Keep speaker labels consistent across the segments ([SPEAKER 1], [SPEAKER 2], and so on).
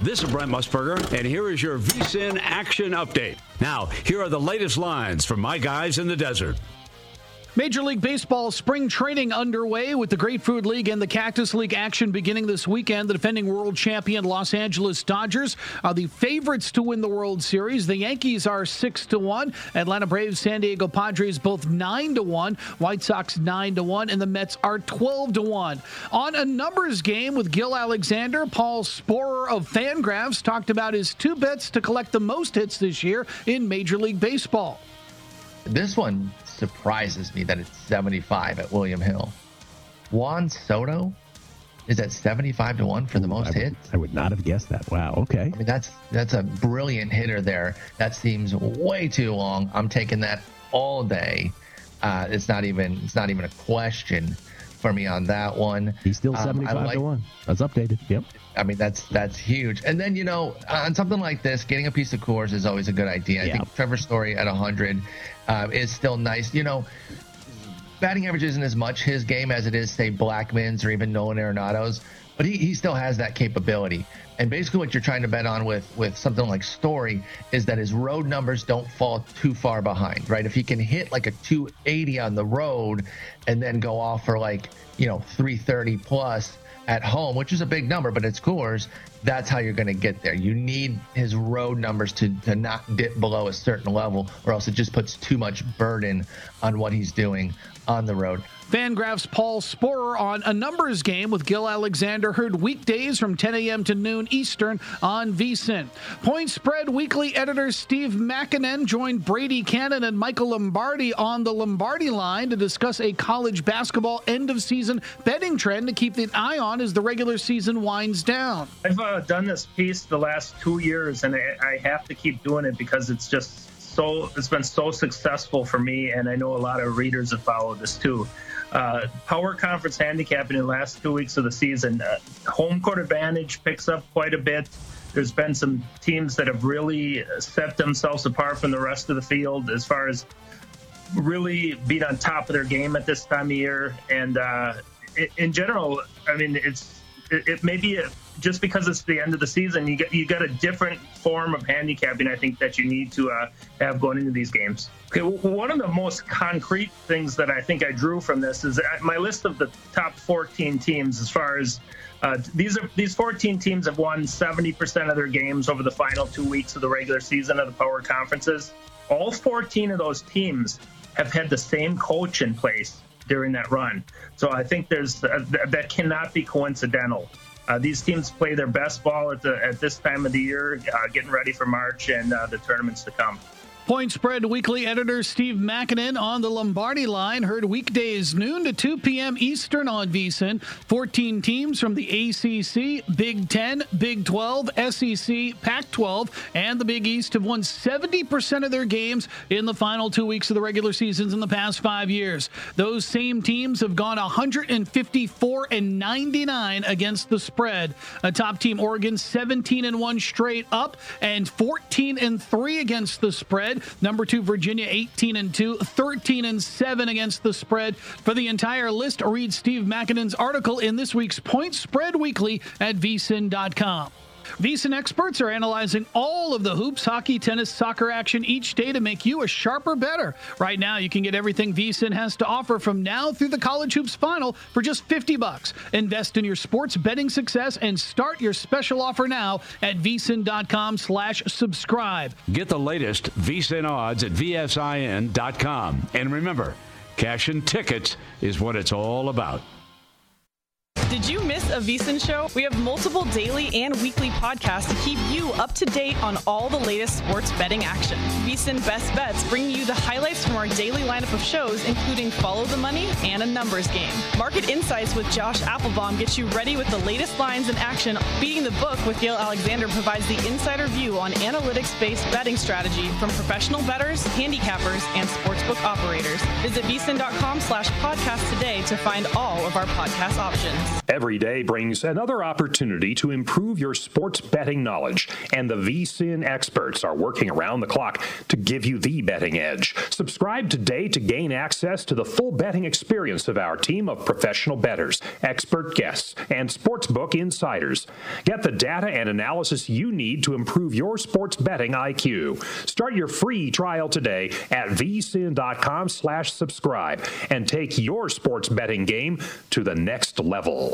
[SPEAKER 1] This is Brent Musburger, and here is your VSiN action update. Now, here are the latest lines from my guys in the desert.
[SPEAKER 2] Major League Baseball spring training underway with the Grapefruit League and the Cactus League action beginning this weekend. The defending world champion Los Angeles Dodgers are the favorites to win the World Series. The Yankees are 6-1. Atlanta Braves, San Diego Padres both 9-1. White Sox 9-1, and the Mets are 12-1. On a numbers game with Gil Alexander, Paul Sporer of Fangraphs talked about his two bets to collect the most hits this year in Major League Baseball.
[SPEAKER 3] This one surprises me that it's 75 at William Hill. Juan Soto is at 75-1 for the most hits.
[SPEAKER 4] I would not have guessed that. Wow. Okay.
[SPEAKER 3] I mean, that's a brilliant hitter there. That seems way too long. I'm taking that all day. It's not even a question for me on that one.
[SPEAKER 4] He's still 75-1. That's updated. Yep.
[SPEAKER 3] I mean, that's huge. And then, on something like this, getting a piece of Coors is always a good idea. I think Trevor Story at 100 is still nice. Batting average isn't as much his game as it is, say, Blackmon's or even Nolan Arenado's, but he still has that capability. And basically what you're trying to bet on with something like Story is that his road numbers don't fall too far behind, right? If he can hit like a 280 on the road and then go off for 330 plus at home, which is a big number, but it's Coors, that's how you're going to get there. You need his road numbers to not dip below a certain level, or else it just puts too much burden on what he's doing on the road.
[SPEAKER 2] Fangraphs' Paul Sporer on a numbers game with Gil Alexander, heard weekdays from 10 a.m. to noon Eastern on VSiN. Point Spread Weekly editor Steve Makinen joined Brady Cannon and Michael Lombardi on the Lombardi line to discuss a college basketball end-of-season betting trend to keep an eye on as the regular season winds down.
[SPEAKER 5] I've done this piece the last 2 years, and I have to keep doing it because it's been so successful for me, and I know a lot of readers have followed this too. Power conference handicapping in the last 2 weeks of the season. Home court advantage picks up quite a bit. There's been some teams that have really set themselves apart from the rest of the field as far as really being on top of their game at this time of year. And in general, I mean, it may be just because it's the end of the season, you got a different form of handicapping, I think, that you need to have going into these games. Okay, one of the most concrete things that I think I drew from this is my list of the top 14 teams. As far as these 14 teams have won 70% of their games over the final 2 weeks of the regular season of the power conferences. All 14 of those teams have had the same coach in place during that run. So I think that cannot be coincidental. These teams play their best ball at this time of the year, getting ready for March and the tournaments to come.
[SPEAKER 2] Point Spread Weekly editor Steve Makinen on the Lombardi line, heard weekdays noon to 2 p.m. Eastern on VSiN. 14 teams from the ACC, Big Ten, Big 12, SEC, Pac-12, and the Big East have won 70% of their games in the final 2 weeks of the regular seasons in the past 5 years. Those same teams have gone 154-99 against the spread. A top team, Oregon, 17-1 straight up and 14-3 against the spread. Number 2, Virginia, 18-2, 13-7 against the spread. For the entire list, read Steve Makinen's article in this week's Point Spread Weekly at vsin.com. VSiN experts are analyzing all of the hoops, hockey, tennis, soccer action each day to make you a sharper bettor. Right now, you can get everything VSiN has to offer from now through the College Hoops Final for just $50. Invest in your sports betting success and start your special offer now at vsin.com/subscribe.
[SPEAKER 1] Get the latest VSiN odds at vsin.com. And remember, cash and tickets is what it's all about.
[SPEAKER 6] Did you miss a VSiN show? We have multiple daily and weekly podcasts to keep you up to date on all the latest sports betting action. VSiN Best Bets bring you the highlights from our daily lineup of shows, including Follow the Money and a numbers game. Market Insights with Josh Applebaum gets you ready with the latest lines in action. Beating the Book with Gil Alexander provides the insider view on analytics-based betting strategy from professional bettors, handicappers, and sportsbook operators. Visit vsin.com/podcast today to find all of our podcast options.
[SPEAKER 7] Every day brings another opportunity to improve your sports betting knowledge, and the VSiN experts are working around the clock to give you the betting edge. Subscribe today to gain access to the full betting experience of our team of professional bettors, expert guests, and sportsbook insiders. Get the data and analysis you need to improve your sports betting IQ. Start your free trial today at vsin.com/subscribe and take your sports betting game to the next level.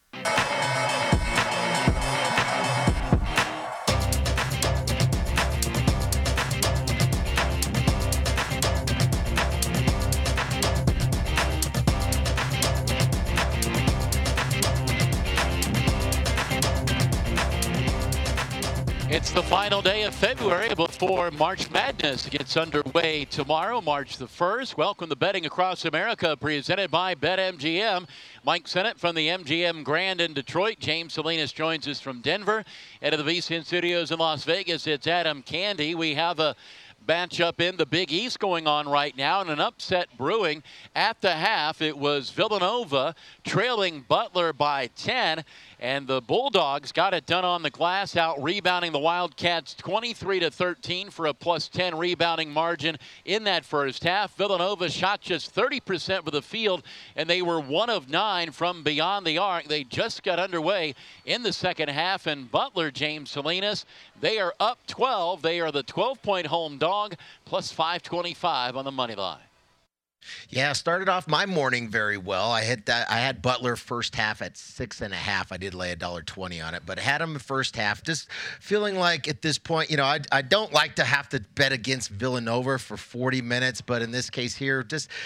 [SPEAKER 8] It's the final day of February before March Madness gets underway tomorrow, March the 1st. Welcome to Betting Across America, presented by BetMGM. Mike Sennett from the MGM Grand in Detroit. James Salinas joins us from Denver. Out of the VSiN studios in Las Vegas, it's Adam Candy. We have a matchup in the Big East going on right now, and an upset brewing at the half. It was Villanova trailing Butler by 10, and the Bulldogs got it done on the glass, out rebounding the Wildcats 23-13 for a +10 rebounding margin in that first half. Villanova shot just 30% of the field, and they were 1 of 9 from beyond the arc. They just got underway in the second half, and Butler, James Salinas, they are up 12. They are the 12-point home dog, plus 525 on the money line.
[SPEAKER 9] Yeah, started off my morning very well. I had Butler first half at 6.5. I did lay $1.20 on it, but had him the first half. Just feeling like at this point, I don't like to have to bet against Villanova for 40 minutes, but in this case here,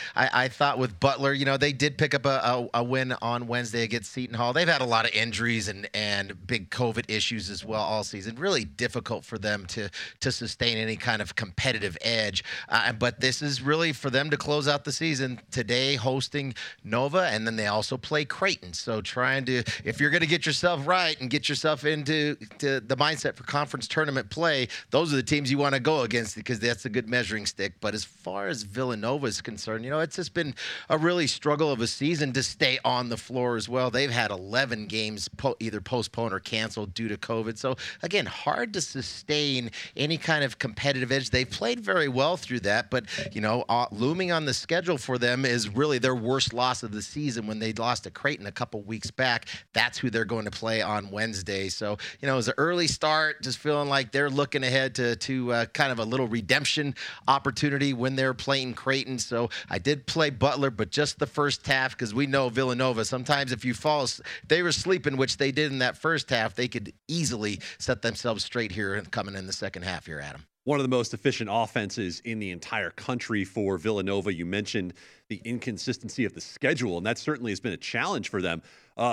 [SPEAKER 9] I thought with Butler, they did pick up a win on Wednesday against Seton Hall. They've had a lot of injuries and big COVID issues as well all season. Really difficult for them to sustain any kind of competitive edge. But this is really for them to close out the season today, hosting Nova, and then they also play Creighton. So if you're going to get yourself right and get yourself into the mindset for conference tournament play, those are the teams you want to go against, because that's a good measuring stick. But as far as Villanova is concerned, it's just been a really struggle of a season to stay on the floor as well. They've had 11 games either postponed or canceled due to COVID. So again, hard to sustain any kind of competitive edge. They've played very well through that, but looming on the schedule for them is really their worst loss of the season when they lost to Creighton a couple weeks back. That's who they're going to play on Wednesday. So, it was an early start, just feeling like they're looking ahead to kind of a little redemption opportunity when they're playing Creighton. So I did play Butler, but just the first half, because we know Villanova, sometimes if they were sleeping, which they did in that first half, they could easily set themselves straight here and coming in the second half here, Adam.
[SPEAKER 10] One of the most efficient offenses in the entire country for Villanova. You mentioned the inconsistency of the schedule, and that certainly has been a challenge for them.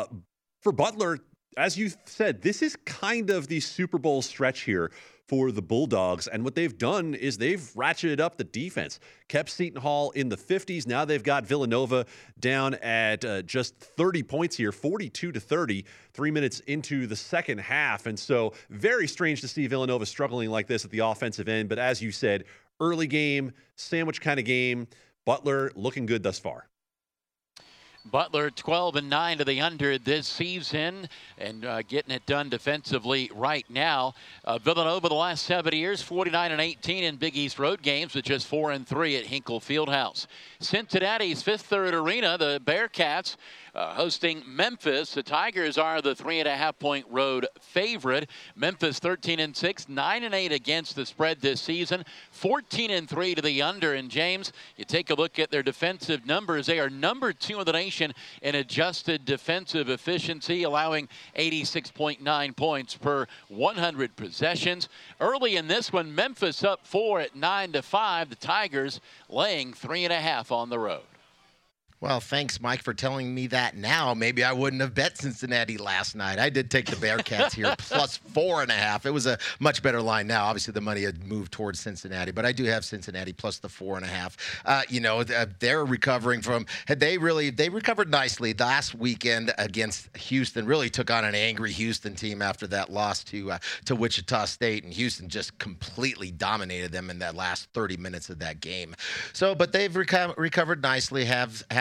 [SPEAKER 10] For Butler, as you said, this is kind of the Super Bowl stretch here for the Bulldogs, and what they've done is they've ratcheted up the defense, kept Seton Hall in the 50s. Now they've got Villanova down at just 30 points here, 42-30, 3 minutes into the second half. And so very strange to see Villanova struggling like this at the offensive end. But as you said, early game, sandwich kind of game. Butler looking good thus far.
[SPEAKER 8] Butler 12-9 to the under this season, and getting it done defensively right now. Villanova the last 7 years, 49-18 in Big East road games, with just 4-3 at Hinkle Fieldhouse. Cincinnati's Fifth Third Arena, the Bearcats hosting Memphis. The Tigers are the 3.5-point road favorite. Memphis 13-6, 9-8 against the spread this season, 14-3 to the under. And James, you take a look at their defensive numbers. They are number 2 in the nation in adjusted defensive efficiency, allowing 86.9 points per 100 possessions. Early in this one, Memphis up 4 at 9-5. The Tigers laying 3.5 on the road.
[SPEAKER 9] Well, thanks, Mike, for telling me that now. Maybe I wouldn't have bet Cincinnati last night. I did take the Bearcats here, plus 4.5. It was a much better line now. Obviously, the money had moved towards Cincinnati, but I do have Cincinnati plus the 4.5. They're recovering from – they recovered nicely last weekend against Houston. Really took on an angry Houston team after that loss to Wichita State, and Houston just completely dominated them in that last 30 minutes of that game. So, but they've recovered nicely, have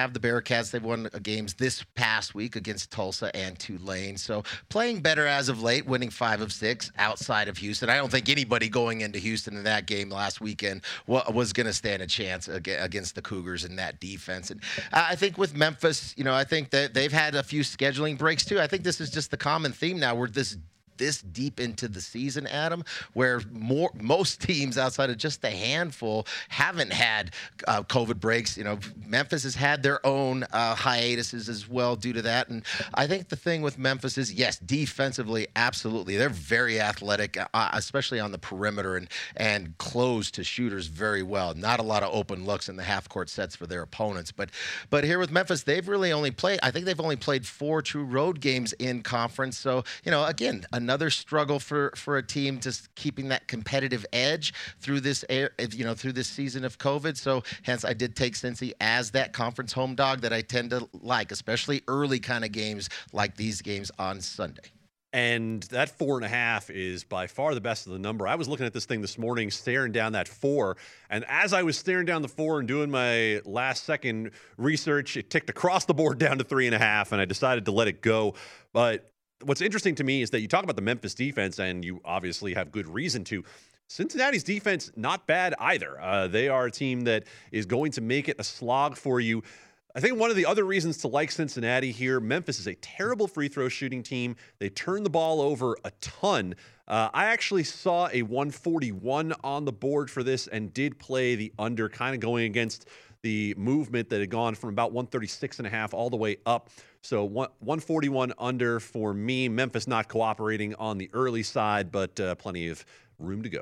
[SPEAKER 9] have the Bearcats. They've won games this past week against Tulsa and Tulane. So playing better as of late, winning 5 of 6 outside of Houston. I don't think anybody going into Houston in that game last weekend was going to stand a chance against the Cougars in that defense. And I think with Memphis, I think that they've had a few scheduling breaks too. I think this is just the common theme now. We're this deep into the season, Adam, where most teams outside of just a handful haven't had COVID breaks. Memphis has had their own hiatuses as well due to that. And I think the thing with Memphis is, yes, defensively, absolutely. They're very athletic, especially on the perimeter and close to shooters very well. Not a lot of open looks in the half-court sets for their opponents. But here with Memphis, they've really only played 4 true road games in conference. So, again, another struggle for a team just keeping that competitive edge through this season of COVID. So hence I did take Cincy as that conference home dog that I tend to like, especially early kind of games like these games on Sunday.
[SPEAKER 10] And that 4.5 is by far the best of the number. I was looking at this thing this morning, staring down that 4. And as I was staring down the 4 and doing my last second research, it ticked across the board down to 3.5, and I decided to let it go. But what's interesting to me is that you talk about the Memphis defense, and you obviously have good reason to. Cincinnati's defense, not bad either. They are a team that is going to make it a slog for you. I think one of the other reasons to like Cincinnati here, Memphis is a terrible free throw shooting team. They turn the ball over a ton. I actually saw a 141 on the board for this and did play the under, kind of going against the movement that had gone from about 136.5 all the way up. So 141 under for me. Memphis not cooperating on the early side, but plenty of room to go.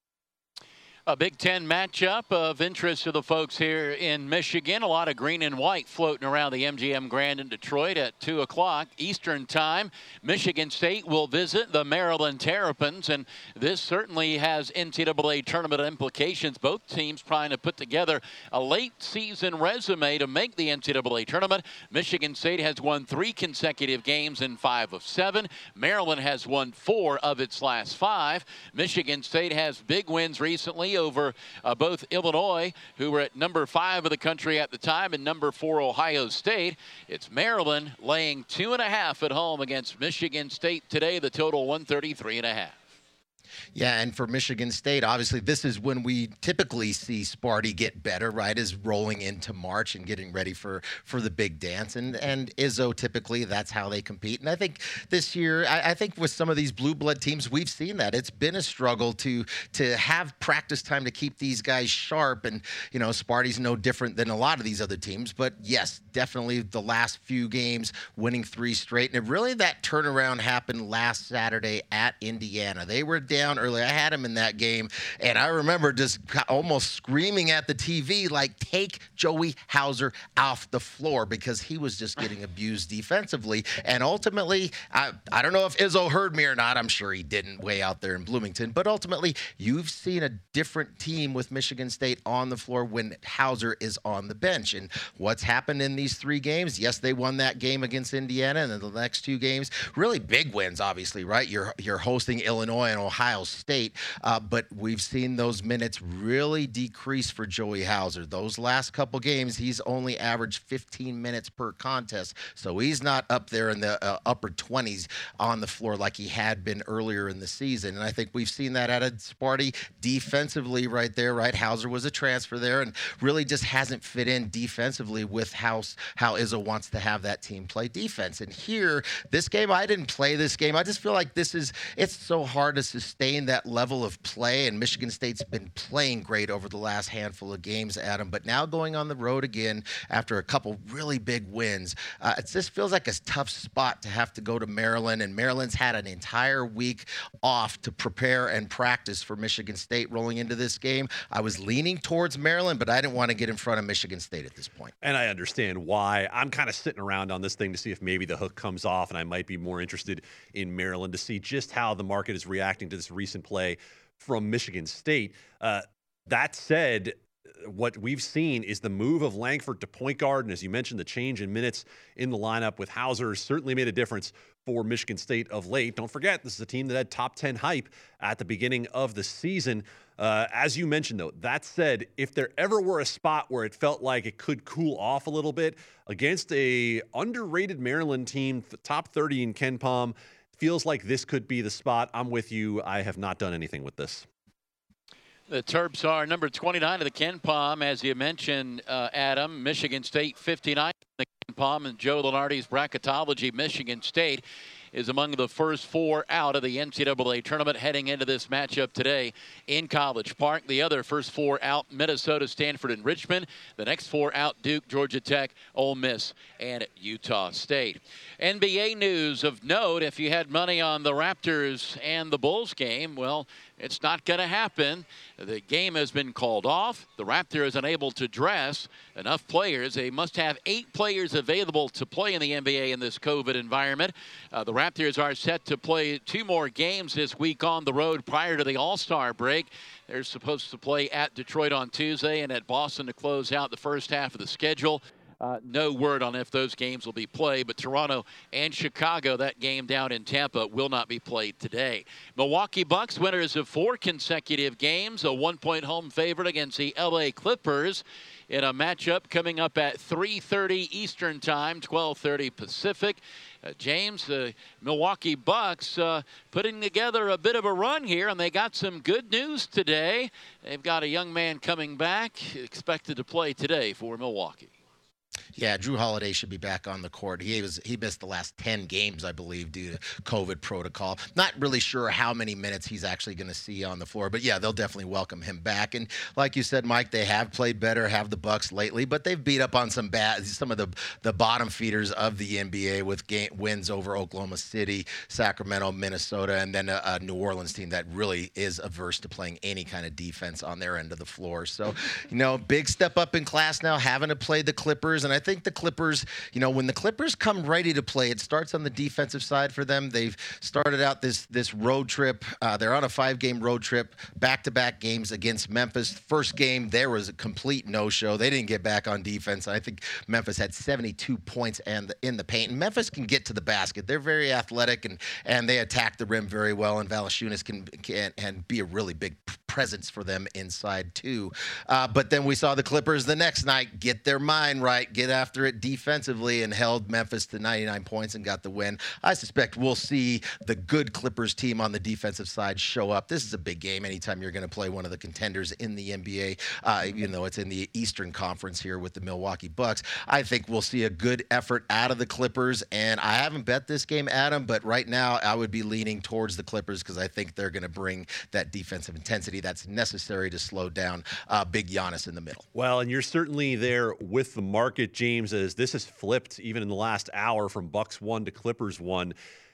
[SPEAKER 8] A Big Ten matchup of interest to the folks here in Michigan. A lot of green and white floating around the MGM Grand in Detroit at 2 o'clock Eastern time. Michigan State will visit the Maryland Terrapins, and this certainly has NCAA tournament implications. Both teams trying to put together a late season resume to make the NCAA tournament. Michigan State has won 3 consecutive games in 5 of 7. Maryland has won 4 of its last 5. Michigan State has big wins recently over both Illinois, who were at number 5 of the country at the time, and number 4 Ohio State. It's Maryland laying 2.5 at home against Michigan State today. The total 133.5.
[SPEAKER 9] Yeah, and for Michigan State, obviously, this is when we typically see Sparty get better, right, is rolling into March and getting ready for the big dance. And Izzo, typically, that's how they compete. And I think this year, I think with some of these blue blood teams, we've seen that. It's been a struggle to have practice time to keep these guys sharp. And, Sparty's no different than a lot of these other teams. But, yes, definitely the last few games, winning 3 straight. And really that turnaround happened last Saturday at Indiana. They were down early. I had him in that game, and I remember just almost screaming at the TV, like, take Joey Hauser off the floor, because he was just getting abused defensively. And ultimately, I don't know if Izzo heard me or not. I'm sure he didn't way out there in Bloomington. But ultimately, you've seen a different team with Michigan State on the floor when Hauser is on the bench. And what's happened in these 3 games? Yes, they won that game against Indiana, and then the next 2 games, really big wins, obviously, right? You're hosting Illinois and Ohio State, but we've seen those minutes really decrease for Joey Hauser. Those last couple games, he's only averaged 15 minutes per contest, so he's not up there in the upper 20s on the floor like he had been earlier in the season. And I think we've seen that at Sparty defensively right there, right? Hauser was a transfer there and really just hasn't fit in defensively with how Izzo wants to have that team play defense. And here, this game, I didn't play this game. I just feel like it's so hard to sustain that level of play, and Michigan State's been playing great over the last handful of games, Adam, but now going on the road again after a couple really big wins, it just feels like a tough spot to have to go to Maryland, and Maryland's had an entire week off to prepare and practice for Michigan State rolling into this game. I was leaning towards Maryland, but I didn't want to get in front of Michigan State at this point.
[SPEAKER 10] And I understand why. I'm kind of sitting around on this thing to see if maybe the hook comes off, and I might be more interested in Maryland to see just how the market is reacting to this recent play from Michigan State. That said, what we've seen is the move of Langford to point guard, and as you mentioned, the change in minutes in the lineup with Hauser certainly made a difference for Michigan State of late. Don't forget, this is a team that had top 10 hype at the beginning of the season. As you mentioned, though, that said, if there ever were a spot where it felt like it could cool off a little bit against a underrated Maryland team, top 30 in KenPom, feels like this could be the spot. I'm with you. I have not done anything with this.
[SPEAKER 8] The Terps are number 29 of the KenPom, as you mentioned, Adam. Michigan State 59 in the KenPom, and Joe Lunardi's bracketology. Michigan State is among the first 4 out of the NCAA tournament heading into this matchup today in College Park. The other first 4 out, Minnesota, Stanford, and Richmond. The next 4 out, Duke, Georgia Tech, Ole Miss, and Utah State. NBA news of note, if you had money on the Raptors and the Bulls game, well, it's not going to happen. The game has been called off. The Raptors unable to dress enough players. They must have 8 players available to play in the NBA in this COVID environment. The Raptors are set to play 2 more games this week on the road prior to the All-Star break. They're supposed to play at Detroit on Tuesday and at Boston to close out the first half of the schedule. No word on if those games will be played, but Toronto and Chicago, that game down in Tampa, will not be played today. Milwaukee Bucks, winners of 4 consecutive games, a 1-point home favorite against the LA Clippers in a matchup coming up at 3:30 Eastern Time, 12:30 Pacific. James, the Milwaukee Bucks putting together a bit of a run here, and they got some good news today. They've got a young man coming back, expected to play today for Milwaukee.
[SPEAKER 9] Yeah, Drew Holiday should be back on the court. He missed the last 10 games, I believe, due to COVID protocol. Not really sure how many minutes he's actually going to see on the floor, but yeah, they'll definitely welcome him back. And like you said, Mike, they have played better, have the Bucks lately, but they've beat up on some of the bottom feeders of the NBA with wins over Oklahoma City, Sacramento, Minnesota, and then a New Orleans team that really is averse to playing any kind of defense on their end of the floor. So, big step up in class now, having to play the Clippers. And I think the Clippers, when the Clippers come ready to play, it starts on the defensive side for them. They've started out this road trip. They're on a 5-game road trip, back-to-back games against Memphis. First game, there was a complete no-show. They didn't get back on defense. I think Memphis had 72 points in the paint. And Memphis can get to the basket. They're very athletic, and they attack the rim very well. And Valanciunas can be a really big presence for them inside too. But then we saw the Clippers the next night get their mind right, get after it defensively, and held Memphis to 99 points and got the win. I suspect we'll see the good Clippers team on the defensive side show up. This is a big game anytime you're going to play one of the contenders in the NBA, even though it's in the Eastern Conference here with the Milwaukee Bucks. I think we'll see a good effort out of the Clippers, and I haven't bet this game, Adam, but right now I would be leaning towards the Clippers because I think they're going to bring that defensive intensity that's necessary to slow down big Giannis in the middle.
[SPEAKER 10] Well, and you're certainly there with the market, James, as this has flipped even in the last hour from Bucks 1 to Clippers 1.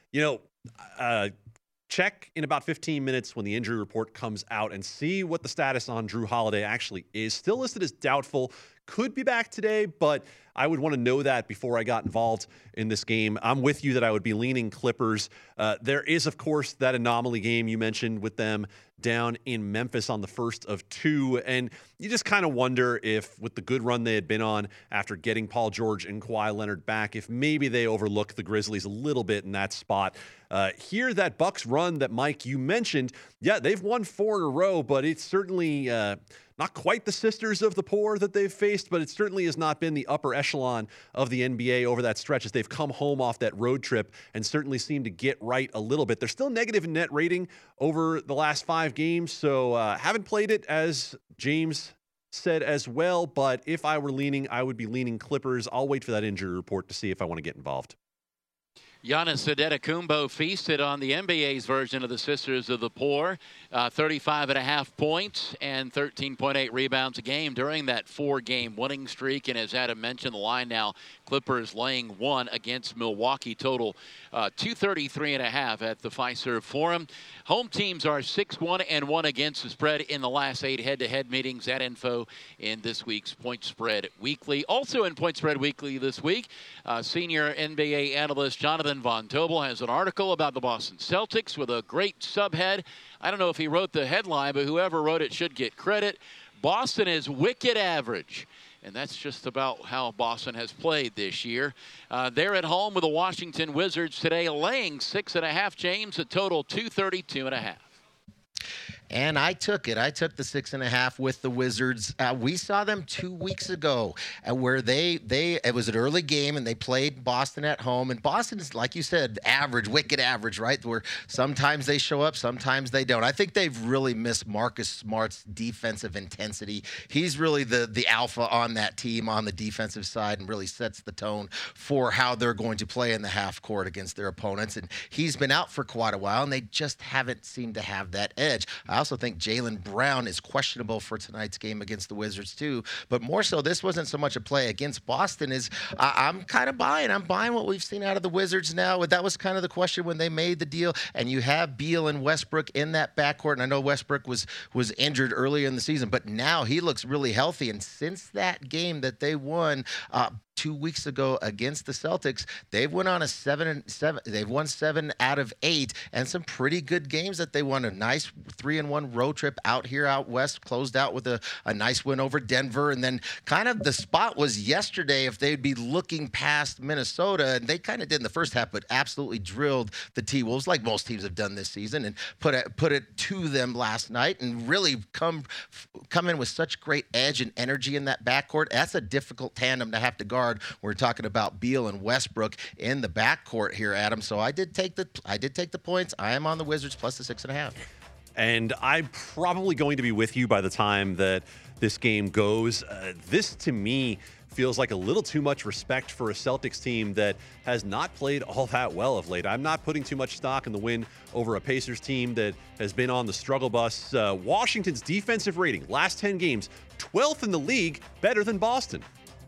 [SPEAKER 10] Check in about 15 minutes when the injury report comes out and see what the status on Drew Holiday actually is. Still listed as doubtful. Could be back today, but I would want to know that before I got involved in this game. I'm with you that I would be leaning Clippers. There is, of course, that anomaly game you mentioned with them down in Memphis on the first of 2. And you just kind of wonder if, with the good run they had been on after getting Paul George and Kawhi Leonard back, if maybe they overlook the Grizzlies a little bit in that spot. Here, that Bucks run that, Mike, you mentioned, yeah, they've won 4 in a row, but it's certainly not quite the sisters of the poor that they've faced, but it certainly has not been the upper echelon of the NBA over that stretch as they've come home off that road trip and certainly seem to get right a little bit. They're still negative in net rating over the last 5 games, so haven't played it, as James said as well, but if I were leaning, I would be leaning Clippers. I'll wait for that injury report to see if I want to get involved.
[SPEAKER 8] Giannis Antetokounmpo feasted on the NBA's version of the Sisters of the Poor, 35.5 points and 13.8 rebounds a game during that 4-game winning streak. And as Adam mentioned, the line now, Clippers laying 1 against Milwaukee, total 233.5 at the Fiserv Forum. Home teams are 6-1-1 against the spread in the last 8 head-to-head meetings. That info in this week's Point Spread Weekly. Also in Point Spread Weekly this week, senior NBA analyst Jonathan Von Tobel has an article about the Boston Celtics with a great subhead. I don't know if he wrote the headline, but whoever wrote it should get credit. Boston is wicked average. And that's just about how Boston has played this year. They're at home with the Washington Wizards today, laying 6.5, James, a total 232.5.
[SPEAKER 9] And I took it. I took the 6.5 with the Wizards. We saw them 2 weeks ago where it was an early game and they played Boston at home. And Boston is, like you said, average, wicked average, right? Where sometimes they show up, sometimes they don't. I think they've really missed Marcus Smart's defensive intensity. He's really the alpha on that team on the defensive side and really sets the tone for how they're going to play in the half court against their opponents. And he's been out for quite a while, and they just haven't seemed to have that edge. I also think Jaylen Brown is questionable for tonight's game against the Wizards too. But more so, this wasn't so much a play against Boston. I'm kind of buying. I'm buying what we've seen out of the Wizards now. That was kind of the question when they made the deal. And you have Beal and Westbrook in that backcourt. And I know Westbrook was injured earlier in the season, but now he looks really healthy. And since that game that they won 2 weeks ago against the Celtics, they've went on a 7-7. They've won 7 out of 8, and some pretty good games that they won. A nice 3-1 road trip out west, closed out with a nice win over Denver, and then kind of the spot was yesterday if they'd be looking past Minnesota, and they kind of did in the first half, but absolutely drilled the T-Wolves like most teams have done this season, and put it to them last night, and really come in with such great edge and energy in that backcourt. That's a difficult tandem to have to guard. We're talking about Beal and Westbrook in the backcourt here, Adam. So I did take the points. I am on the Wizards plus the 6.5.
[SPEAKER 10] And I'm probably going to be with you by the time that this game goes. This, to me, feels like a little too much respect for a Celtics team that has not played all that well of late. I'm not putting too much stock in the win over a Pacers team that has been on the struggle bus. Washington's defensive rating, last 10 games, 12th in the league, better than Boston.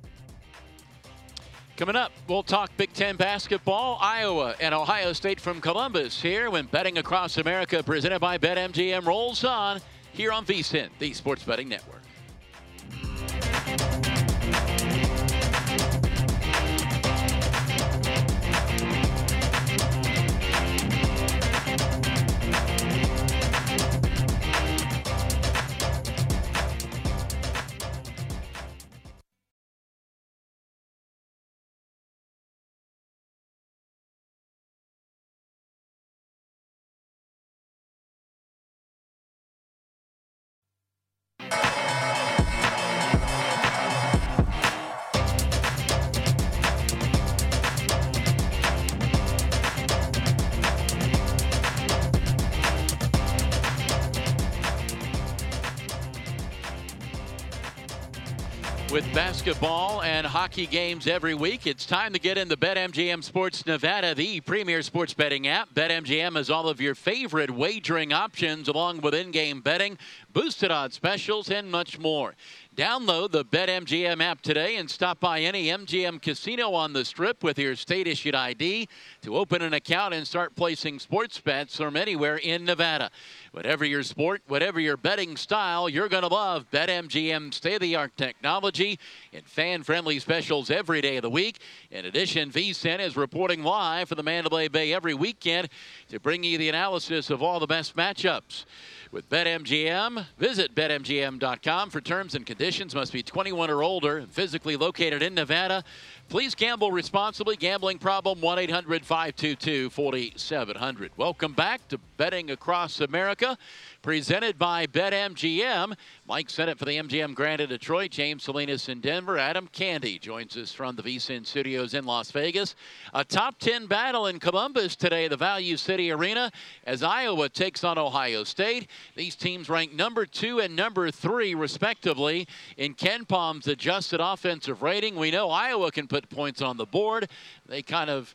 [SPEAKER 8] Coming up, we'll talk Big Ten basketball, Iowa and Ohio State from Columbus here when Betting Across America, presented by BetMGM, rolls on here on VSiN, the Sports Betting Network. With basketball and hockey games every week, it's time to get in the BetMGM Sports Nevada, the premier sports betting app. BetMGM has all of your favorite wagering options along with in-game betting, boosted odds specials, and much more. Download the BetMGM app today and stop by any MGM casino on the Strip with your state-issued ID to open an account and start placing sports bets from anywhere in Nevada. Whatever your sport, whatever your betting style, you're going to love BetMGM state-of-the-art technology and fan-friendly specials every day of the week. In addition, VSiN is reporting live from the Mandalay Bay every weekend to bring you the analysis of all the best matchups. With BetMGM, visit BetMGM.com for terms and conditions. Must be 21 or older and physically located in Nevada. Please gamble responsibly. Gambling problem, 1-800-522-4700. Welcome back to Betting Across America, presented by BetMGM. Mike Sennett for the MGM Grand in Detroit. James Salinas in Denver. Adam Candy joins us from the VSiN studios in Las Vegas. A top 10 battle in Columbus today, the Value City Arena, as Iowa takes on Ohio State. These teams rank number 2 and number 3, respectively, in KenPom's adjusted offensive rating. We know Iowa can put points on the board. They kind of,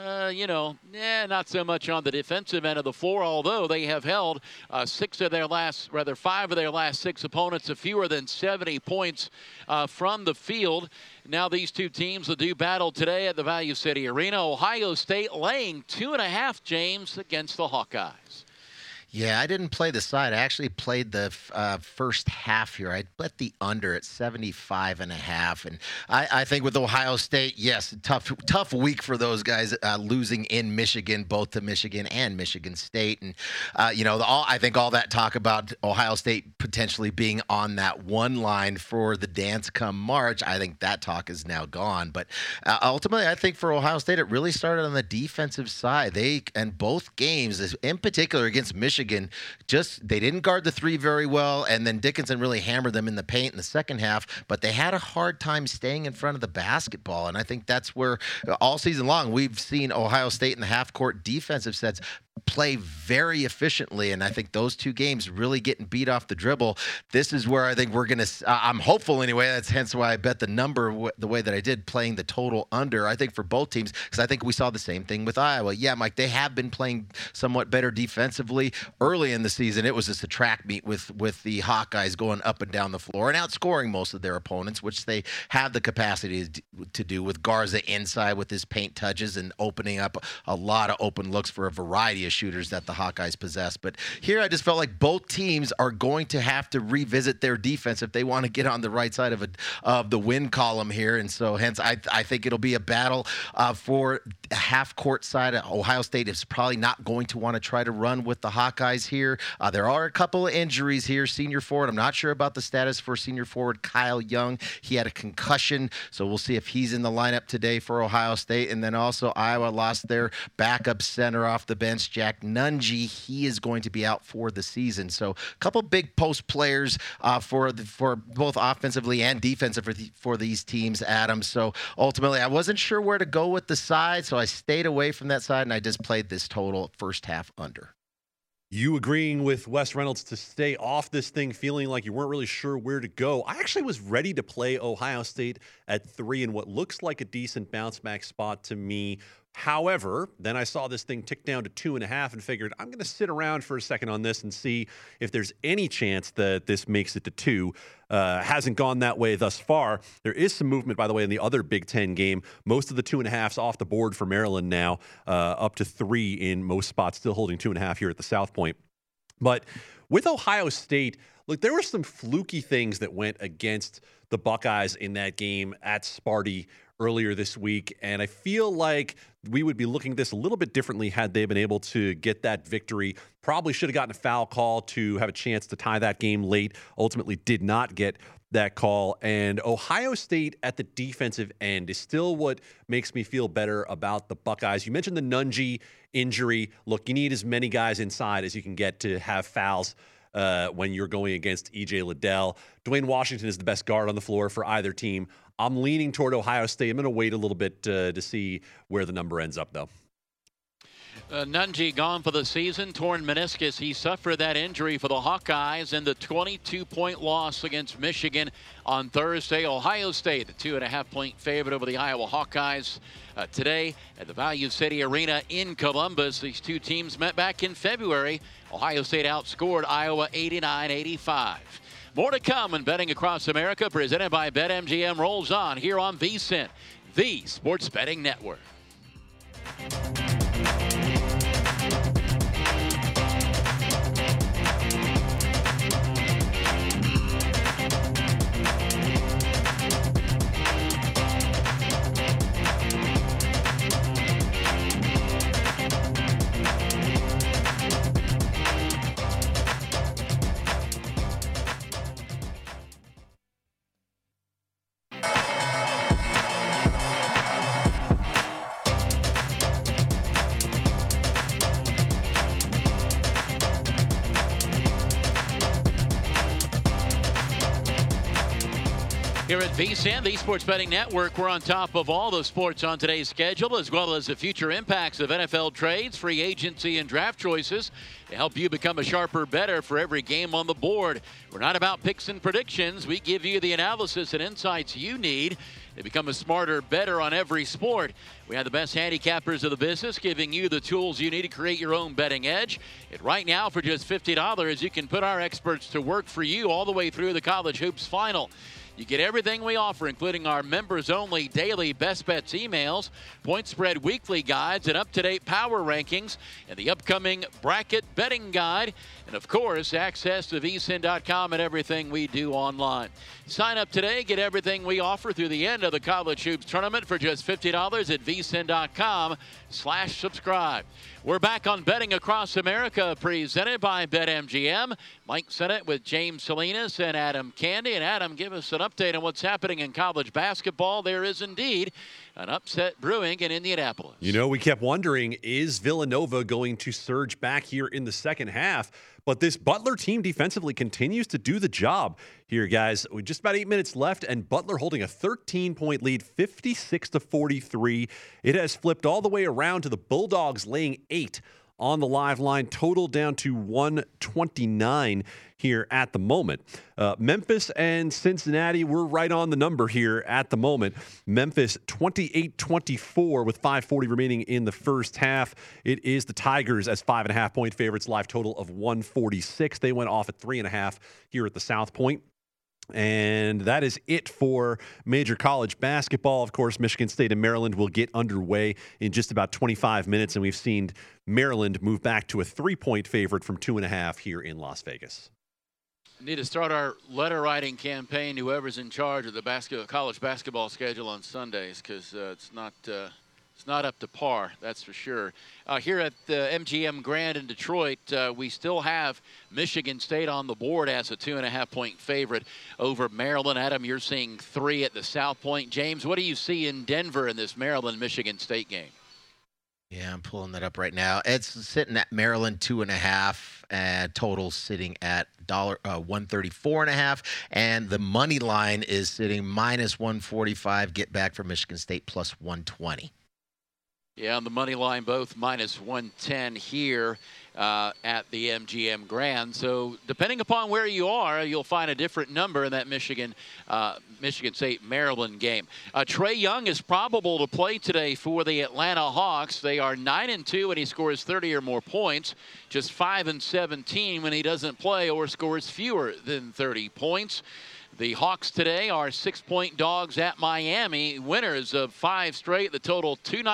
[SPEAKER 8] not so much on the defensive end of the floor, although they have held 5 of their last 6 opponents to fewer than 70 points from the field. Now these two teams will do battle today at the Value City Arena. Ohio State laying 2.5, James, against the Hawkeyes.
[SPEAKER 9] Yeah, I didn't play the side. I actually played the first half here. I bet the under at 75.5. And I think with Ohio State, yes, tough week for those guys losing in Michigan, both to Michigan and Michigan State. And, I think all that talk about Ohio State potentially being on that one line for the dance come March, I think that talk is now gone. But ultimately, I think for Ohio State, it really started on the defensive side. And both games, in particular against Michigan, they didn't guard the three very well, and then Dickinson really hammered them in the paint in the second half, but they had a hard time staying in front of the basketball, and I think that's where all season long we've seen Ohio State in the half-court defensive sets play very efficiently, and I think those two games really getting beat off the dribble. This is where I think we're going to I'm hopeful anyway. That's hence why I bet the number the way that I did, playing the total under, I think, for both teams, because I think we saw the same thing with Iowa. Yeah, Mike, they have been playing somewhat better defensively early in the season. It was just a track meet with the Hawkeyes going up and down the floor and outscoring most of their opponents, which they have the capacity to do, with Garza inside with his paint touches and opening up a lot of open looks for a variety of shooters that the Hawkeyes possess. But here I just felt like both teams are going to have to revisit their defense if they want to get on the right side of the win column here. And so hence I think it'll be a battle for half-court side. Ohio State is probably not going to want to try to run with the Hawkeyes here. There are a couple of injuries here. Senior forward, I'm not sure about the status for senior forward Kyle Young. He had a concussion, so we'll see if he's in the lineup today for Ohio State. And then also Iowa lost their backup center off the bench, Jack Nunge. He is going to be out for the season. So a couple big post players for both offensively and defensively for these teams, Adam. So ultimately, I wasn't sure where to go with the side, so I stayed away from that side, and I just played this total first half under.
[SPEAKER 10] You agreeing with Wes Reynolds to stay off this thing, feeling like you weren't really sure where to go. I actually was ready to play Ohio State at 3 in what looks like a decent bounce back spot to me. However, then I saw this thing tick down to 2.5 and figured I'm going to sit around for a second on this and see if there's any chance that this makes it to 2. Hasn't gone that way thus far. There is some movement, by the way, in the other Big Ten game. Most of the 2.5s off the board for Maryland now, up to 3 in most spots, still holding 2.5 here at the South Point. But with Ohio State, look, there were some fluky things that went against the Buckeyes in that game at Sparty earlier this week, and I feel like we would be looking at this a little bit differently had they been able to get that victory. Probably should have gotten a foul call to have a chance to tie that game late. Ultimately did not get that call. And Ohio State at the defensive end is still what makes me feel better about the Buckeyes. You mentioned the Nunge injury. Look, you need as many guys inside as you can get to have fouls when you're going against E.J. Liddell. Dwayne Washington is the best guard on the floor for either team. I'm leaning toward Ohio State. I'm going to wait a little bit to see where the number ends up, though.
[SPEAKER 8] Nunge gone for the season, torn meniscus. He suffered that injury for the Hawkeyes in the 22-point loss against Michigan on Thursday. Ohio State, the 2.5-point favorite over the Iowa Hawkeyes. Today at the Value City Arena in Columbus, these two teams met back in February. Ohio State outscored Iowa 89-85. More to come in Betting Across America, presented by BetMGM, rolls on here on VSiN, the Sports Betting Network. Here at VSiN, the Sports Betting Network, we're on top of all the sports on today's schedule, as well as the future impacts of NFL trades, free agency, and draft choices to help you become a sharper bettor for every game on the board. We're not about picks and predictions. We give you the analysis and insights you need to become a smarter bettor on every sport. We have the best handicappers of the business, giving you the tools you need to create your own betting edge. And right now, for just $50, you can put our experts to work for you all the way through the college hoops final. You get everything we offer, including our members-only daily Best Bets emails, point spread weekly guides, and up-to-date power rankings, and the upcoming bracket betting guide, and of course, access to vsin.com and everything we do online. Sign up today, get everything we offer through the end of the College Hoops Tournament for just $50 at vsin.com/subscribe. We're back on Betting Across America, presented by BetMGM. Mike Sennett with James Salinas and Adam Candy. And Adam, give us an update on what's happening in college basketball. There is indeed an upset brewing in Indianapolis.
[SPEAKER 10] You know, we kept wondering, is Villanova going to surge back here in the second half? But this Butler team defensively continues to do the job here, guys. With just about 8 minutes left, and Butler holding a 13-point lead, 56-43. It has flipped all the way around to the Bulldogs laying 8 on the live line, total down to 129 here at the moment. Memphis and Cincinnati, we're right on the number here at the moment. Memphis 28-24 with 5:40 remaining in the first half. It is the Tigers as 5.5-point favorites, live total of 146. They went off at 3.5 here at the South Point. And that is it for major college basketball. Of course, Michigan State and Maryland will get underway in just about 25 minutes, and we've seen Maryland move back to a 3-point favorite from 2.5 here in Las Vegas.
[SPEAKER 8] We need to start our letter writing campaign, whoever's in charge of the college basketball schedule on Sundays, because it's not up to par, that's for sure. Here at the MGM Grand in Detroit, we still have Michigan State on the board as a 2.5-point favorite over Maryland. Adam, you're seeing 3 at the South Point. James, what do you see in Denver in this Maryland-Michigan State game?
[SPEAKER 9] Yeah, I'm pulling that up right now. It's sitting at Maryland 2.5, and total sitting at $134.5, and the money line is sitting -145. Get back for Michigan State +120.
[SPEAKER 8] Yeah, on the money line, both -110 here at the MGM Grand. So depending upon where you are, you'll find a different number in that Michigan State Maryland game. Trae Young is probable to play today for the Atlanta Hawks. They are 9-2 and he scores 30 or more points. Just 5-17 when he doesn't play or scores fewer than 30 points. The Hawks today are 6-point dogs at Miami, winners of 5 straight, the total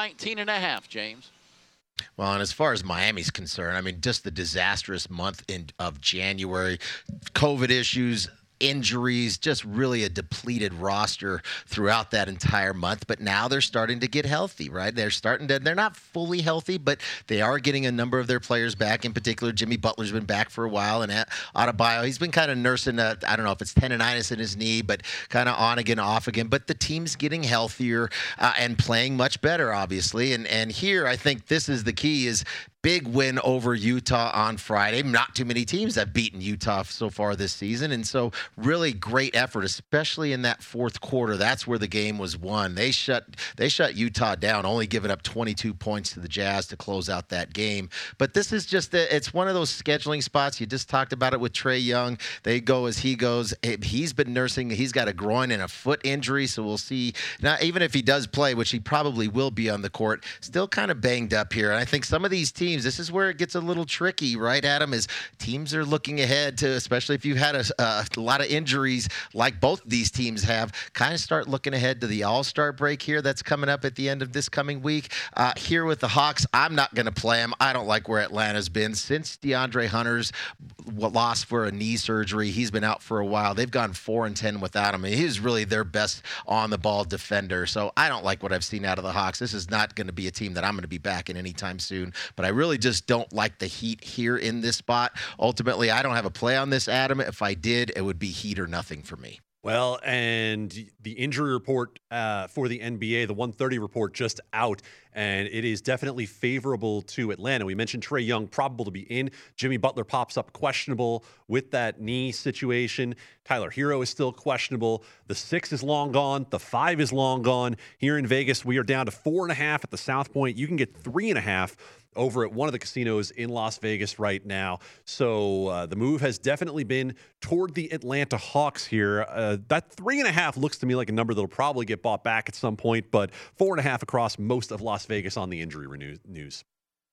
[SPEAKER 8] 219.5, James.
[SPEAKER 9] Well, and as far as Miami's concerned, I mean, just the disastrous month of January, COVID issues, injuries, just really a depleted roster throughout that entire month. But now they're starting to get healthy, right? They're not fully healthy, but they are getting a number of their players back. In particular, Jimmy Butler's been back for a while, and Adebayo, he's been kind of nursing I don't know if it's tendonitis in his knee, but kind of on again, off again. But the team's getting healthier and playing much better, obviously. And here, I think this is the key is big win over Utah on Friday. Not too many teams have beaten Utah so far this season. And so really great effort, especially in that fourth quarter. That's where the game was won. They shut Utah down, only giving up 22 points to the Jazz to close out that game. But this is just it's one of those scheduling spots. You just talked about it with Trae Young. They go as he goes. He's been nursing. He's got a groin and a foot injury. So we'll see. Now, even if he does play, which he probably will be on the court, still kind of banged up here. And I think some of these teams, this is where it gets a little tricky, right, Adam, is teams are looking ahead to, especially if you've had a lot of injuries like both these teams have, kind of start looking ahead to the All-Star break here that's coming up at the end of this coming week. Here with the Hawks, I'm not going to play them. I don't like where Atlanta's been. Since DeAndre Hunter's lost for a knee surgery, he's been out for a while. They've gone 4-10 without him. He's really their best on-the-ball defender. So I don't like what I've seen out of the Hawks. This is not going to be a team that I'm going to be backing anytime soon. But I really just don't like the Heat here in this spot. Ultimately, I don't have a play on this, Adam. If I did, it would be Heat or nothing for me.
[SPEAKER 10] Well, and the injury report for the NBA, the 130 report just out, and it is definitely favorable to Atlanta. We mentioned Trae Young probable to be in. Jimmy Butler pops up questionable with that knee situation. Tyler Hero is still questionable. The 6 is long gone. The 5 is long gone. Here in Vegas, we are down to 4.5 at the South Point. You can get 3.5 over at one of the casinos in Las Vegas right now. So the move has definitely been toward the Atlanta Hawks here. That 3.5 looks to me like a number that'll probably get bought back at some point, but 4.5 across most of Las Vegas on the injury news.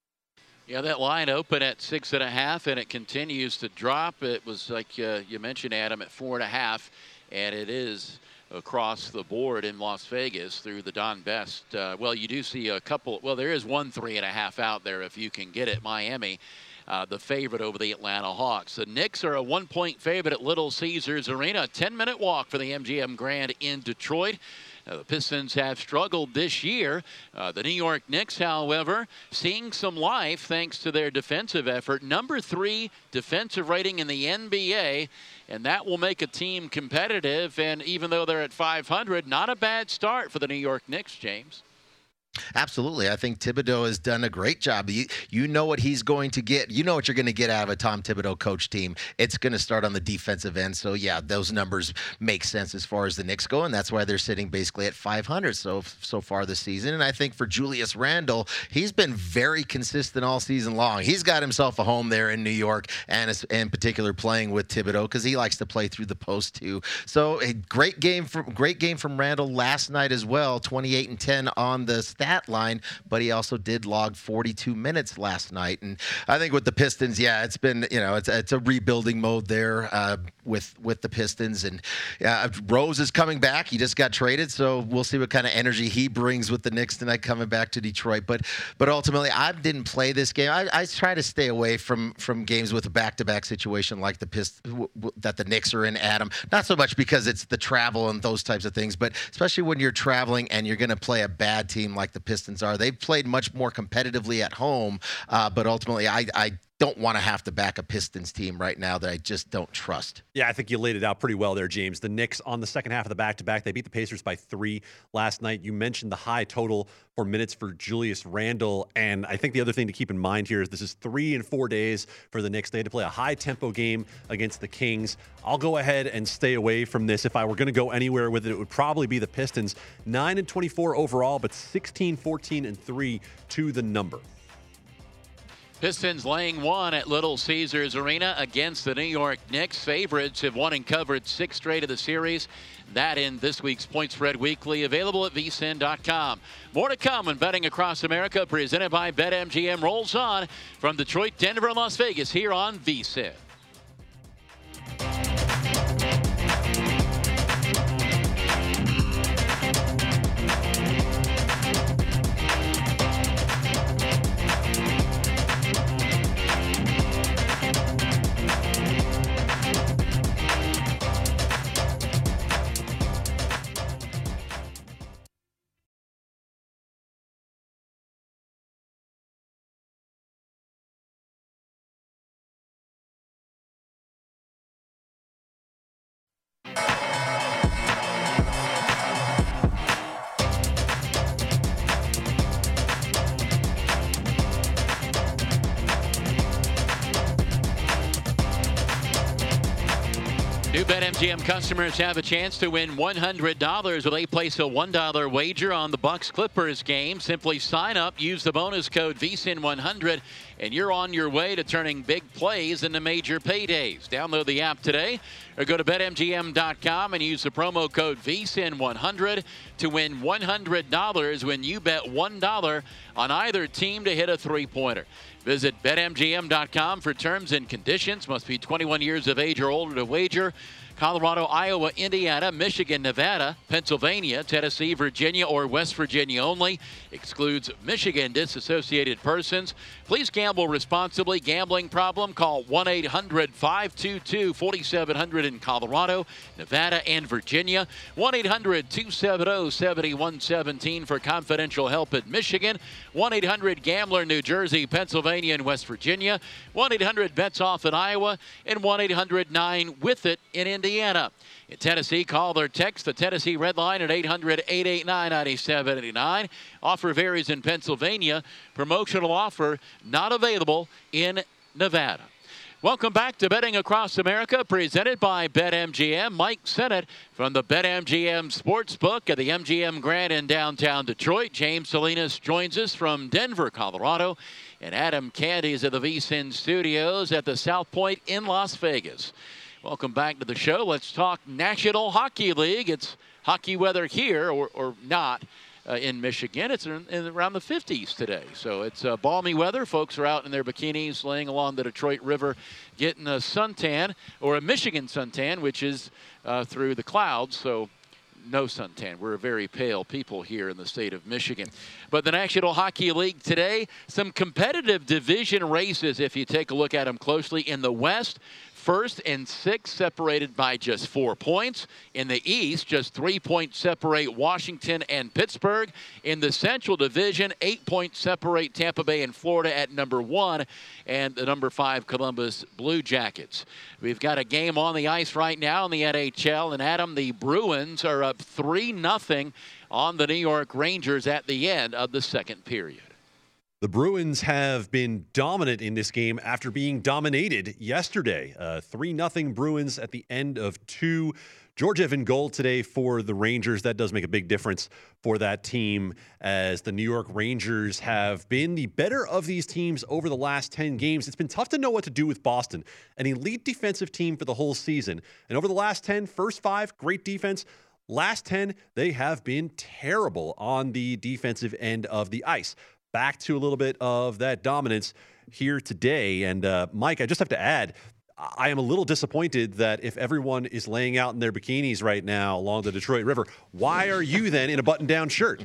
[SPEAKER 8] Yeah, that line opened at 6.5, and it continues to drop. It was like you mentioned, Adam, at 4.5. and it is across the board in Las Vegas through the Don Best. Well, you do see a couple. Well, there is 1 3.5 out there if you can get it. Miami, the favorite over the Atlanta Hawks. The Knicks are a 1-point favorite at Little Caesars Arena. A 10-minute walk for the MGM Grand in Detroit. The Pistons have struggled this year. The New York Knicks, however, seeing some life thanks to their defensive effort. Number 3 defensive rating in the NBA, and that will make a team competitive. And even though they're at 500, not a bad start for the New York Knicks, James.
[SPEAKER 9] Absolutely. I think Thibodeau has done a great job. You know what he's going to get. You know what you're going to get out of a Tom Thibodeau coach team. It's going to start on the defensive end. So, yeah, those numbers make sense as far as the Knicks go, and that's why they're sitting basically at 500 so far this season. And I think for Julius Randle, he's been very consistent all season long. He's got himself a home there in New York, and in particular playing with Thibodeau because he likes to play through the post too. So, a great game from Randle last night as well, 28 and 10 on the stat line, but he also did log 42 minutes last night. And I think with the Pistons, yeah, it's been, it's a rebuilding mode there with the Pistons. And Rose is coming back. He just got traded, so we'll see what kind of energy he brings with the Knicks tonight coming back to Detroit. But ultimately, I didn't play this game. I try to stay away from games with a back-to-back situation like that the Knicks are in, Adam. Not so much because it's the travel and those types of things, but especially when you're traveling and you're going to play a bad team like the Pistons are. They've played much more competitively at home, but ultimately I don't want to have to back a Pistons team right now that I just don't trust.
[SPEAKER 10] Yeah, I think you laid it out pretty well there, James. The Knicks on the second half of the back-to-back, they beat the Pacers by 3 last night. You mentioned the high total for minutes for Julius Randle, and I think the other thing to keep in mind here is this is 3 and 4 days for the Knicks. They had to play a high-tempo game against the Kings. I'll go ahead and stay away from this. If I were going to go anywhere with it, it would probably be the Pistons. 9 and 24 overall, but 16, 14, and 3 to the number.
[SPEAKER 8] Pistons laying 1 at Little Caesars Arena against the New York Knicks. Favorites have won and covered 6 straight of the series. That in this week's Point Spread Weekly, available at vsin.com. More to come when Betting Across America, presented by BetMGM, rolls on from Detroit, Denver, and Las Vegas here on VSiN. New BetMGM customers have a chance to win $100 when they place a $1 wager on the Bucks-Clippers game. Simply sign up, use the bonus code VSIN100, and you're on your way to turning big plays into major paydays. Download the app today or go to BetMGM.com and use the promo code VSIN100 to win $100 when you bet $1 on either team to hit a three-pointer. Visit BetMGM.com for terms and conditions. Must be 21 years of age or older to wager. Colorado, Iowa, Indiana, Michigan, Nevada, Pennsylvania, Tennessee, Virginia, or West Virginia only. Excludes Michigan disassociated persons. Please gamble responsibly. Gambling problem? Call 1-800-522-4700 in Colorado, Nevada, and Virginia. 1-800-270-7117 for confidential help in Michigan. 1-800-GAMBLER, New Jersey, Pennsylvania, and West Virginia. 1-800-BETS-OFF in Iowa, and 1-800-9-WITH-IT in Indiana. In Tennessee, call or text the Tennessee Red Line at 800-889-9789. Offer varies in Pennsylvania. Promotional offer not available in Nevada. Welcome back to Betting Across America, presented by BetMGM. Mike Sennett from the BetMGM Sportsbook at the MGM Grand in downtown Detroit. James Salinas joins us from Denver, Colorado. And Adam Candy is at the VSiN Studios at the South Point in Las Vegas. Welcome back to the show. Let's talk National Hockey League. It's hockey weather here, or not. in Michigan. It's around the 50s today. So it's balmy weather. Folks are out in their bikinis laying along the Detroit River getting a suntan, or a Michigan suntan, which is through the clouds. So no suntan. We're a very pale people here in the state of Michigan. But the National Hockey League today, some competitive division races if you take a look at them closely. In the West, 1st and 6th separated by just 4 points. In the East, just 3 points separate Washington and Pittsburgh. In the Central Division, 8 points separate Tampa Bay and Florida at number 1 and the number 5 Columbus Blue Jackets. We've got a game on the ice right now in the NHL, and Adam, the Bruins are up 3-0 on the New York Rangers at the end of the second period.
[SPEAKER 10] The Bruins have been dominant in this game after being dominated yesterday. 3-0 Bruins at the end of 2. Georgiev in goal today for the Rangers. That does make a big difference for that team, as the New York Rangers have been the better of these teams over the last 10 games. It's been tough to know what to do with Boston, an elite defensive team for the whole season. And over the last 10, first 5, great defense. Last 10, they have been terrible on the defensive end of the ice. Back to a little bit of that dominance here today. And Mike, I just have to add, I am a little disappointed that if everyone is laying out in their bikinis right now along the Detroit River, why are you then in a button-down shirt?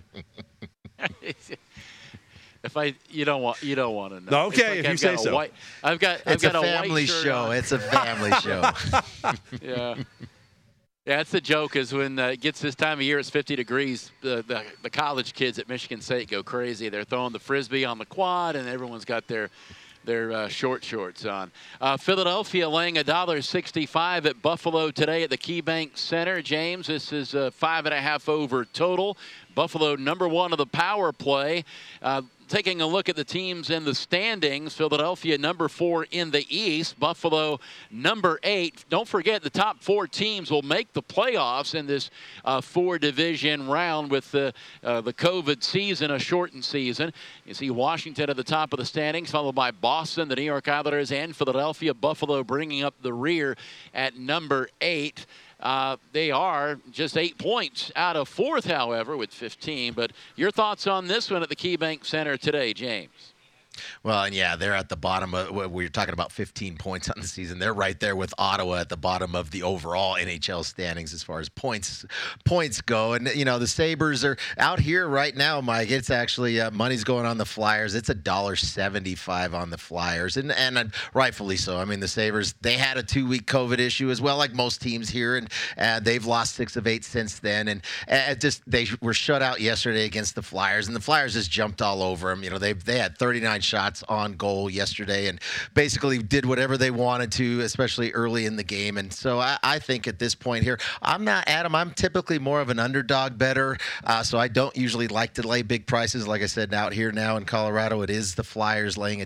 [SPEAKER 8] You don't want to know.
[SPEAKER 10] Okay, if you say so.
[SPEAKER 8] I've got
[SPEAKER 9] a family
[SPEAKER 8] show.
[SPEAKER 9] It's a family show.
[SPEAKER 8] Yeah. Yeah, that's the joke, is when it gets this time of year, it's 50 degrees, the college kids at Michigan State go crazy. They're throwing the Frisbee on the quad, and everyone's got their short shorts on. Philadelphia laying $1.65 at Buffalo today at the KeyBank Center. James, this is 5.5 over total. Buffalo number 1 of the power play. Taking a look at the teams in the standings, Philadelphia number 4 in the East, Buffalo number 8. Don't forget, the top 4 teams will make the playoffs in this 4-division round with the COVID season, a shortened season. You see Washington at the top of the standings, followed by Boston, the New York Islanders, and Philadelphia. Buffalo bringing up the rear at number 8. They are just 8 points out of 4th, however, with 15. But your thoughts on this one at the KeyBank Center today, James?
[SPEAKER 9] Well, and yeah, they're at the bottom of, we're talking about 15 points on the season. They're right there with Ottawa at the bottom of the overall NHL standings as far as points go. And, you know, the Sabres are out here right now, Mike. It's actually money's going on the Flyers. It's $1.75 on the Flyers, and rightfully so. I mean, the Sabres, they had a 2-week COVID issue as well, like most teams here, and they've lost 6 of 8 since then. And they were shut out yesterday against the Flyers, and the Flyers just jumped all over them. You know, they had 39 shots on goal yesterday and basically did whatever they wanted to, especially early in the game. And so I think at this point here, I'm typically more of an underdog bettor, so I don't usually like to lay big prices. Like I said, out here now in Colorado, it is the Flyers laying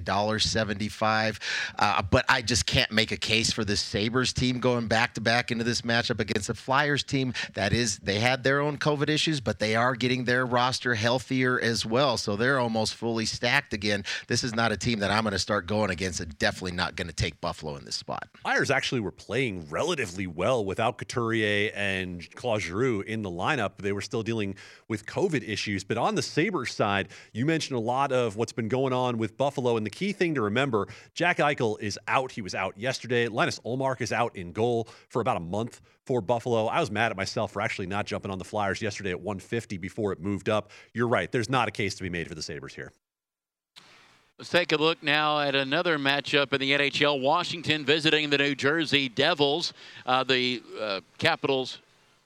[SPEAKER 9] $1.75, but I just can't make a case for this Sabres team going back-to-back into this matchup against the Flyers team. That is, they had their own COVID issues, but they are getting their roster healthier as well, so they're almost fully stacked again. This is not a team that I'm going to start going against, and definitely not going to take Buffalo in this spot.
[SPEAKER 10] Flyers actually were playing relatively well without Couturier and Claude Giroux in the lineup. They were still dealing with COVID issues. But on the Sabres side, you mentioned a lot of what's been going on with Buffalo. And the key thing to remember, Jack Eichel is out. He was out yesterday. Linus Ullmark is out in goal for about a month for Buffalo. I was mad at myself for actually not jumping on the Flyers yesterday at 150 before it moved up. You're right. There's not a case to be made for the Sabres here.
[SPEAKER 8] Let's take a look now at another matchup in the NHL. Washington visiting the New Jersey Devils. The Capitals,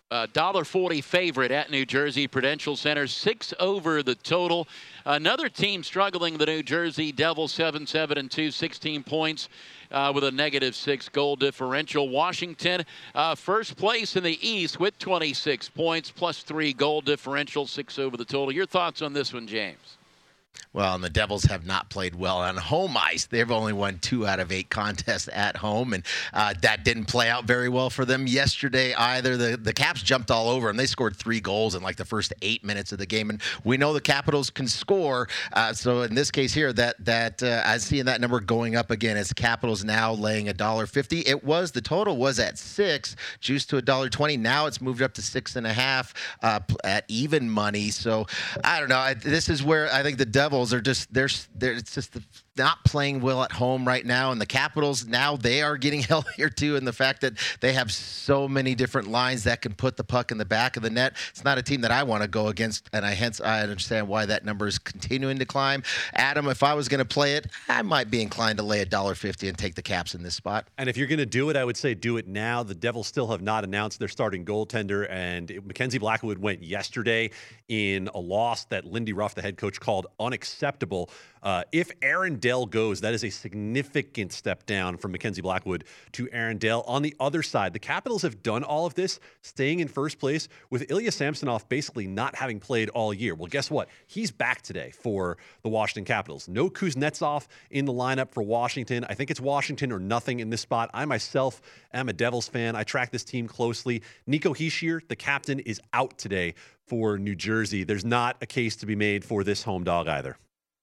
[SPEAKER 8] $1.40 favorite at New Jersey Prudential Center. 6 over the total. Another team struggling, the New Jersey Devils, 7-2, 16 points with a -6 goal differential. Washington, first place in the East with 26 points, +3 goal differential, 6 over the total. Your thoughts on this one, James?
[SPEAKER 9] Well, and the Devils have not played well on home ice. They've only won 2 out of 8 contests at home, and that didn't play out very well for them yesterday either. The Caps jumped all over them. They scored 3 goals in like the first 8 minutes of the game, and we know the Capitals can score. So in this case here, I'm seeing that number going up again as Capitals now laying $1.50. The total was at 6, juiced to $1.20. Now it's moved up to 6.5 at even money. So I don't know. This is where I think the Devils are just it's just not playing well at home right now, and the Capitals now they are getting healthier too, and the fact that they have so many different lines that can put the puck in the back of the net. It's not a team that I want to go against, and I understand why that number is continuing to climb. Adam, if I was going to play it, I might be inclined to lay $1.50 and take the Caps in this spot.
[SPEAKER 10] And if you're going to do it, I would say do it now. The Devils still have not announced their starting goaltender, and Mackenzie Blackwood went yesterday in a loss that Lindy Ruff, the head coach, called unacceptable. If Aaron Dell goes, that is a significant step down from Mackenzie Blackwood to Aaron Dell. On the other side, the Capitals have done all of this, staying in first place, with Ilya Samsonov basically not having played all year. Well, guess what? He's back today for the Washington Capitals. No Kuznetsov in the lineup for Washington. I think it's Washington or nothing in this spot. I myself am a Devils fan. I track this team closely. Nico Hischier, the captain, is out today for New Jersey. There's not a case to be made for this home dog either.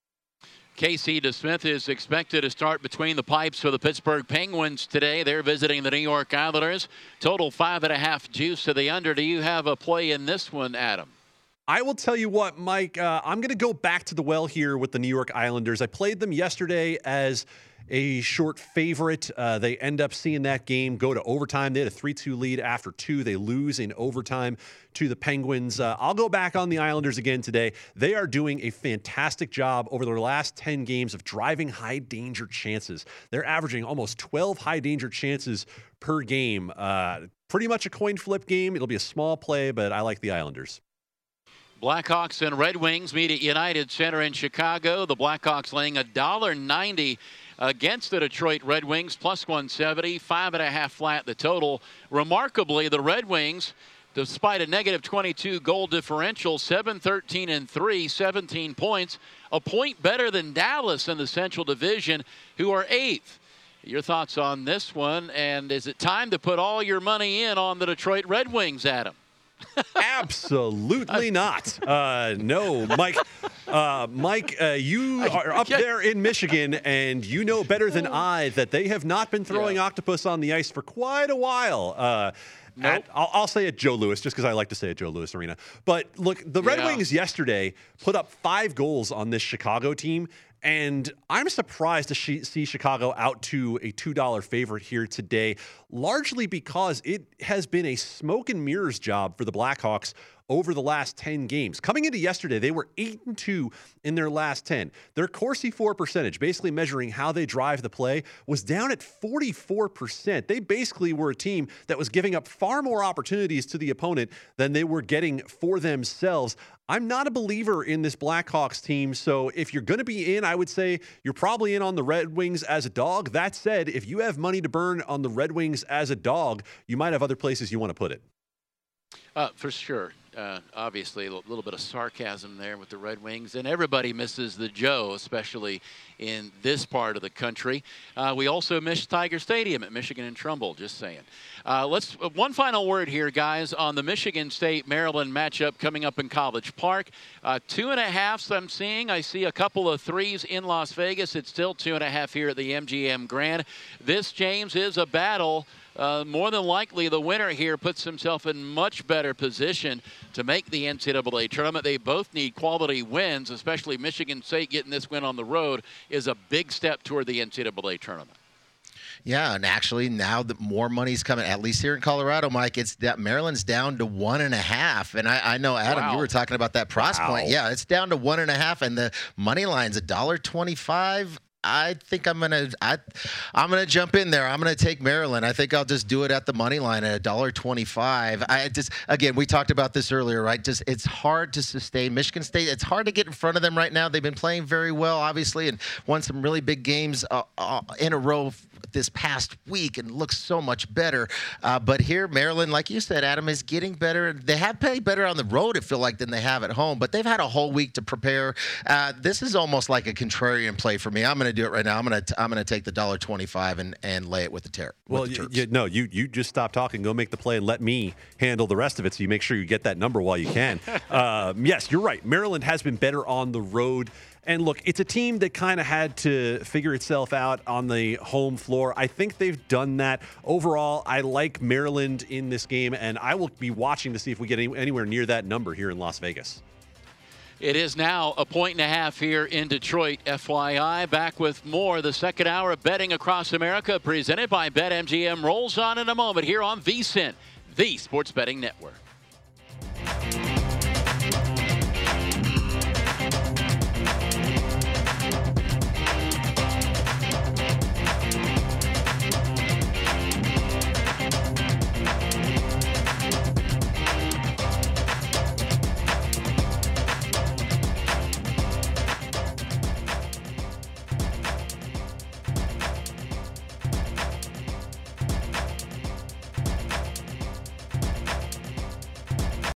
[SPEAKER 8] Casey DeSmith is expected to start between the pipes for the Pittsburgh Penguins today. They're visiting the New York Islanders. Total 5.5 juice to the under. Do you have a play in this one, Adam?
[SPEAKER 10] I will tell you what, Mike, I'm going to go back to the well here with the New York Islanders. I played them yesterday as a short favorite. They end up seeing that game go to overtime. They had a 3-2 lead after 2. They lose in overtime to the Penguins. I'll go back on the Islanders again today. They are doing a fantastic job over their last 10 games of driving high-danger chances. They're averaging almost 12 high-danger chances per game. Pretty much a coin flip game. It'll be a small play, but I like the Islanders.
[SPEAKER 8] Blackhawks and Red Wings meet at United Center in Chicago. The Blackhawks laying $1.90 against the Detroit Red Wings, plus 170, 5.5 flat the total. Remarkably, the Red Wings, despite a negative 22 goal differential, 7-13-3, 17 points, a point better than Dallas in the Central Division, who are 8th. Your thoughts on this one, and is it time to put all your money in on the Detroit Red Wings, Adam?
[SPEAKER 10] Absolutely not. No, Mike. Mike, you are up there in Michigan, and you know better than I that they have not been throwing octopus on the ice for quite a while. Nope. I'll say it Joe Louis, just because I like to say it Joe Louis Arena. But look, the Red Wings yesterday put up 5 goals on this Chicago team. And I'm surprised to see Chicago out to a $2 favorite here today, largely because it has been a smoke and mirrors job for the Blackhawks over the last 10 games. Coming into yesterday, they were 8-2 in their last 10. Their Corsi for percentage, basically measuring how they drive the play, was down at 44%. They basically were a team that was giving up far more opportunities to the opponent than they were getting for themselves. I'm not a believer in this Blackhawks team, so if you're going to be in, I would say you're probably in on the Red Wings as a dog. That said, if you have money to burn on the Red Wings as a dog, you might have other places you want to put it.
[SPEAKER 8] For sure. Obviously, a little bit of sarcasm there with the Red Wings, and everybody misses the Joe, especially in this part of the country. We also miss Tiger Stadium at Michigan and Trumbull, just saying. Let's one final word here, guys, on the Michigan State-Maryland matchup coming up in College Park. 2.5s I'm seeing. I see a couple of 3s in Las Vegas. It's still 2.5 here at the MGM Grand. This, James, is a battle. More than likely, the winner here puts himself in much better position to make the NCAA tournament. They both need quality wins, especially Michigan State getting this win on the road is a big step toward the NCAA tournament.
[SPEAKER 9] Yeah, and actually now that more money's coming, at least here in Colorado, Mike, it's that Maryland's down to 1.5. And I know, Adam, you were talking about that price point. Yeah, it's down to 1.5, and the money line's $1.25. I think I'm gonna jump in there. I'm gonna take Maryland. I think I'll just do it at the money line at $1.25. Again, we talked about this earlier, right? It's hard to sustain Michigan State. It's hard to get in front of them right now. They've been playing very well, obviously, and won some really big games in a row this past week and looks so much better. But here, Maryland, like you said, Adam, is getting better. They have played better on the road, I feel like, than they have at home, but they've had a whole week to prepare. This is almost like a contrarian play for me. I'm going to do it right now. I'm going to take the $1.25 and lay it with the Terps.
[SPEAKER 10] Well, you just stop talking, go make the play, and let me handle the rest of it so you make sure you get that number while you can. Yes, you're right. Maryland has been better on the road. And look, it's a team that kind of had to figure itself out on the home floor. I think they've done that. Overall, I like Maryland in this game, and I will be watching to see if we get anywhere near that number here in Las Vegas.
[SPEAKER 8] It is now 1.5 here in Detroit. FYI, back with more. The second hour of Betting Across America, presented by BetMGM, rolls on in a moment here on VSiN, the Sports Betting Network.